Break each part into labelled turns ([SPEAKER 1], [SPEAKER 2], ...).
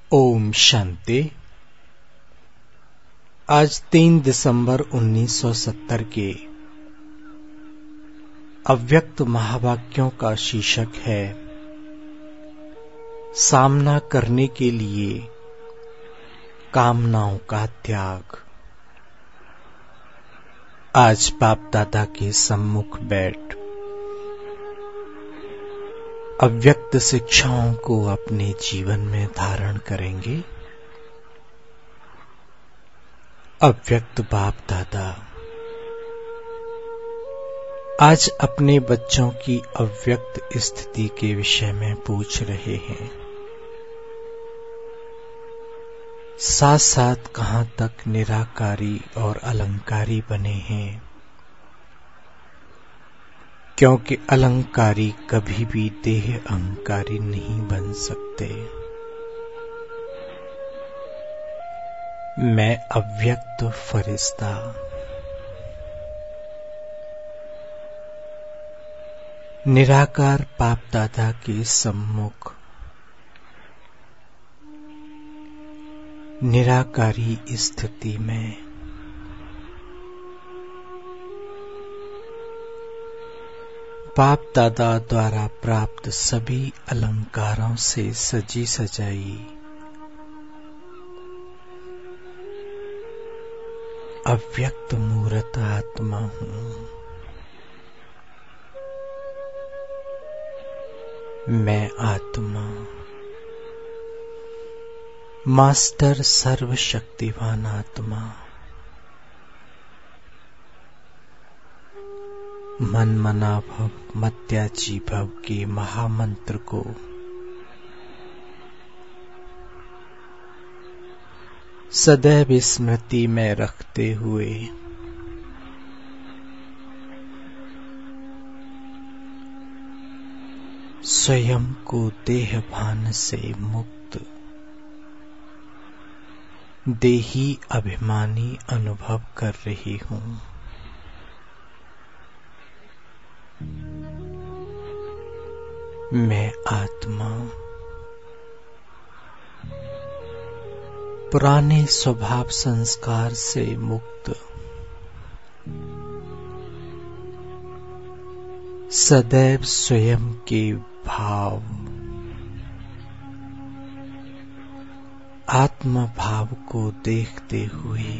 [SPEAKER 1] ओम शांति। आज 3 दिसंबर 1970 के अव्यक्त महावाक्यों का शीर्षक है सामना करने के लिए कामनाओं का त्याग। आज बाप दादा के सम्मुख बैठ अव्यक्त शिक्षाओं को अपने जीवन में धारण करेंगे। अव्यक्त बाप दादा आज अपने बच्चों की अव्यक्त स्थिति के विषय में पूछ रहे हैं। साथ साथ कहां तक निराकारी और अलंकारी बने हैं, क्योंकि अलंकारी कभी भी देह अहंकारी नहीं बन सकते। मैं अव्यक्त फरिश्ता निराकार बाप दादा के सम्मुख निराकारी स्थिति में बाप दादा द्वारा प्राप्त सभी अलंकारों से सजी सजाई अव्यक्त मूर्त आत्मा हूं। मैं आत्मा मास्टर सर्वशक्तिवान आत्मा मन मना भव मत्याजी भव के महामंत्र को सदैव स्मृति में रखते हुए स्वयं को देह भान से मुक्त देही अभिमानी अनुभव कर रही हूं। मैं आत्मा पुराने स्वभाव संस्कार से मुक्त सदैव स्वयं के भाव आत्म भाव को देखते हुए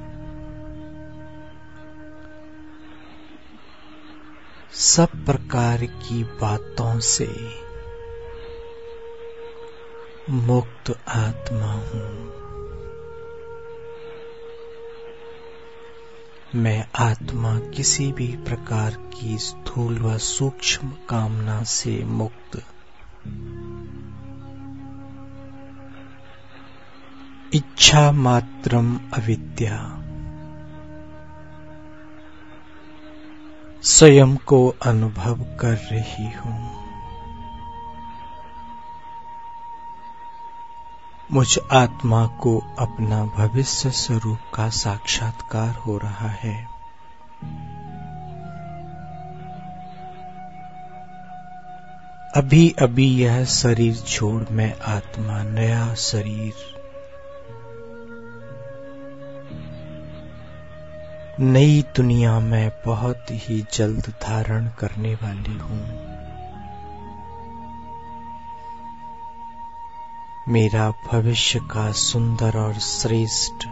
[SPEAKER 1] सब प्रकार की बातों से मुक्त आत्मा हूं। मैं आत्मा किसी भी प्रकार की स्थूल व सूक्ष्म कामना से मुक्त इच्छा मात्रम अविद्या स्वयं को अनुभव कर रही हूं। मुझ आत्मा को अपना भविष्य स्वरूप का साक्षात्कार हो रहा है। अभी अभी यह शरीर छोड़ मैं आत्मा नया शरीर नई दुनिया में बहुत ही जल्द धारण करने वाली हूं। मेरा भविष्य का सुंदर और श्रेष्ठ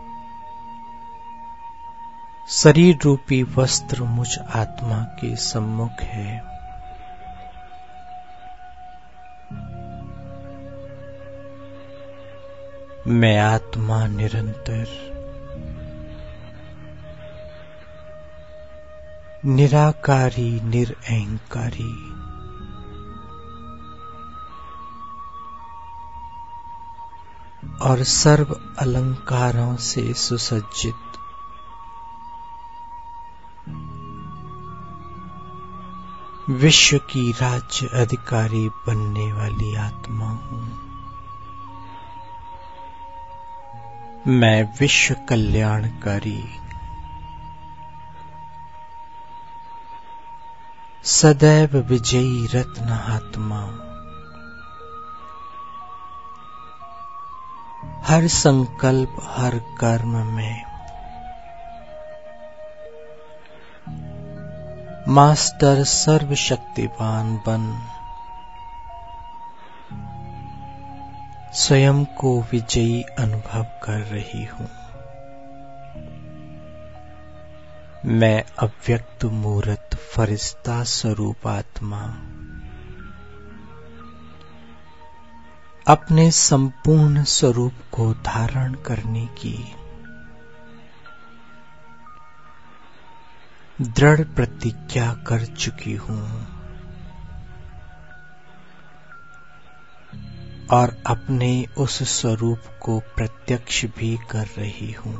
[SPEAKER 1] शरीर रूपी वस्त्र मुझ आत्मा के सम्मुख है। मैं आत्मा निरंतर निराकारी निरअहंकारी और सर्व अलंकारों से सुसज्जित विश्व की राज्य अधिकारी बनने वाली आत्मा हूं। मैं विश्व कल्याणकारी सदैव विजयी रत्न आत्मा हर संकल्प, हर कर्म में मास्टर सर्वशक्तिवान बन स्वयं को विजयी अनुभव कर रही हूं। मैं अव्यक्त मूर्त फरिश्ता स्वरूप आत्मा अपने संपूर्ण स्वरूप को धारण करने की दृढ़ प्रतिज्ञा कर चुकी हूं और अपने उस स्वरूप को प्रत्यक्ष भी कर रही हूं।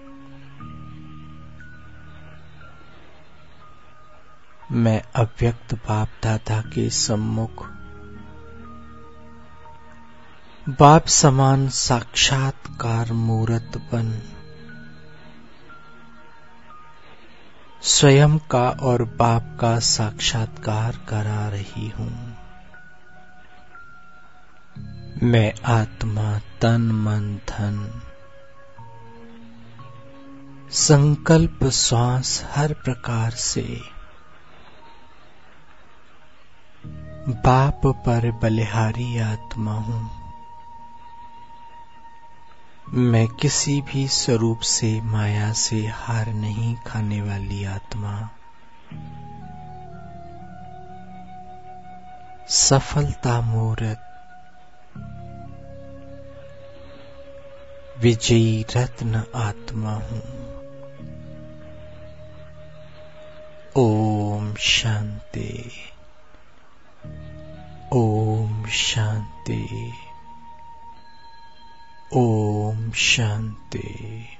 [SPEAKER 1] मैं अव्यक्त बाप दादा के सम्मुख बाप समान साक्षात्कार मूर्त बन स्वयं का और बाप का साक्षात्कार करा रही हूं। मैं आत्मा तन मन धन संकल्प श्वास हर प्रकार से बाप पर बलिहारी आत्मा हूं। मैं किसी भी स्वरूप से माया से हार नहीं खाने वाली आत्मा सफलता मूर्त विजयी रत्न आत्मा हूं। ओम शांति, ओम शांति, ओम शांति।